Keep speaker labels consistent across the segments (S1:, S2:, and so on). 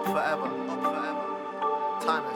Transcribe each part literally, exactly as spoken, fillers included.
S1: Up forever, up forever. Timeless,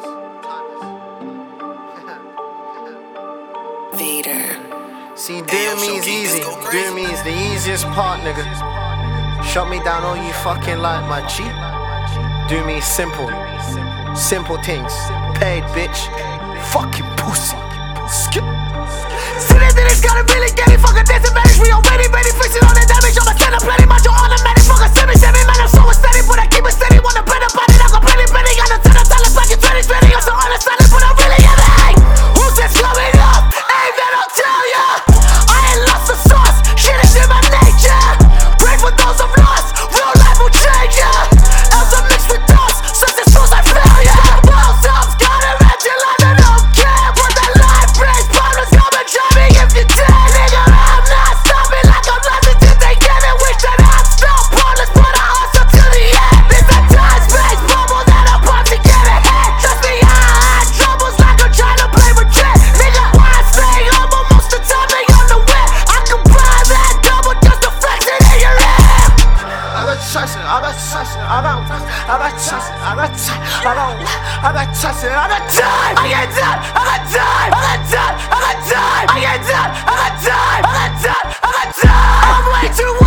S1: timeless.
S2: Vader.
S1: See, doing me is easy. Doing me is the easiest part, nigga. Shut me down, all you fucking like my G. Do me simple. Simple things. Paid, bitch. Fucking pussy. Skip. See, this niggas gotta really get it. Fucking disadvantage. We already ready. Fixing all the damage. I'm a center plenty. Much automatic. Fucking semi, semi, man. I'm so steady. But I keep it steady. Wanna bet about it. I'm completely penny. Got a ton of talent. Back in twenty twenty. I'm so understanding. But I really am it. Who said slow it up? Hey, man, I'll tell ya. I ain't lost the sauce. Shit is in my nature. Pray for those I've lost. Real life will change ya. Else I'm mixed with dust. Success feels like failure. Balls up. Gotta rap till I don't care. What that life brings. Problems come and try me if you dare. Nigga, I'm not stopping like I'm lasting till they get it. Wish that I'd stop. Pointless, but I hustle to the end. It's a time space bubble that I'm about to get ahead. Trust me, I had troubles like I'm trying to play with Jet. Nigga, why I stay humble most of the time they on the web. I can buy that double just to flex it in your head. I got trust, I got trust, I got I got trust, I got time, I got I got trust, I got time. I get done, I got time, I got done, I got time. I get done, I got time, I got done, I got time. I'm way too